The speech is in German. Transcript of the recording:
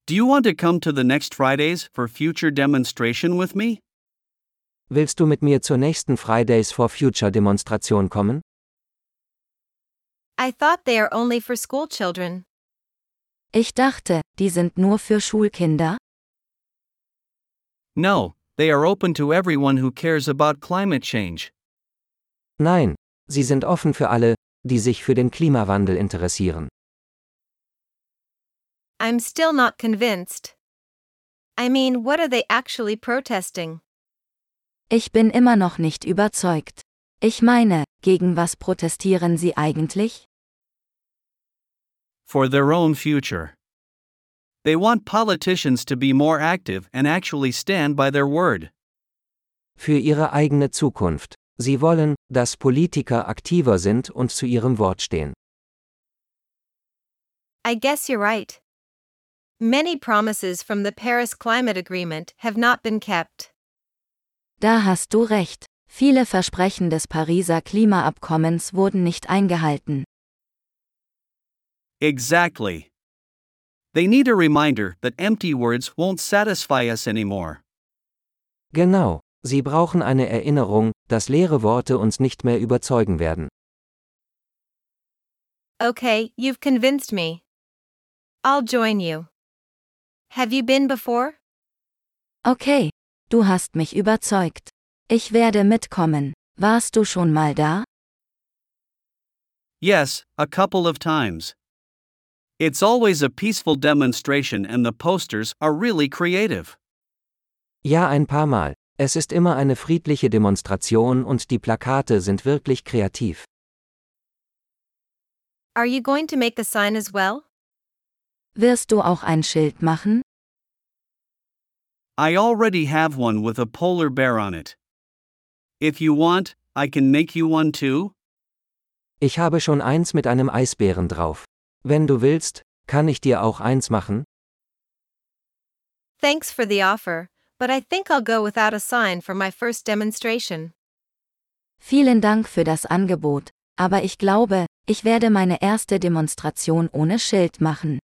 Do you want to come to the next Fridays for future demonstration with me? Willst du mit mir zur nächsten Fridays for Future Demonstration kommen? I thought they are only for school children. Ich dachte, die sind nur für Schulkinder? No, they are open to everyone who cares about climate change. Nein, sie sind offen für alle, die sich für den Klimawandel interessieren. I'm still not convinced. I mean, what are they actually protesting? Ich bin immer noch nicht überzeugt. Ich meine, gegen was protestieren sie eigentlich? For their own future. They want politicians to be more active and actually stand by their word. Für ihre eigene Zukunft. Sie wollen, dass Politiker aktiver sind und zu ihrem Wort stehen. I guess you're right. Many promises from the Paris Climate Agreement have not been kept. Da hast du recht. Viele Versprechen des Pariser Klimaabkommens wurden nicht eingehalten. Exactly. They need a reminder that empty words won't satisfy us anymore. Genau, sie brauchen eine Erinnerung, dass leere Worte uns nicht mehr überzeugen werden. Okay, you've convinced me. I'll join you. Have you been before? Okay, du hast mich überzeugt. Ich werde mitkommen. Warst du schon mal da? Yes, a couple of times. It's always a peaceful demonstration and the posters are really creative. Ja, ein paar Mal. Es ist immer eine friedliche Demonstration und die Plakate sind wirklich kreativ. Are you going to make a sign as well? Wirst du auch ein Schild machen? I already have one with a polar bear on it. If you want, I can make you one too. Ich habe schon eins mit einem Eisbären drauf. Wenn du willst, kann ich dir auch eins machen? Thanks for the offer, but I think I'll go without a sign for my first demonstration. Vielen Dank für das Angebot, aber ich glaube, ich werde meine erste Demonstration ohne Schild machen.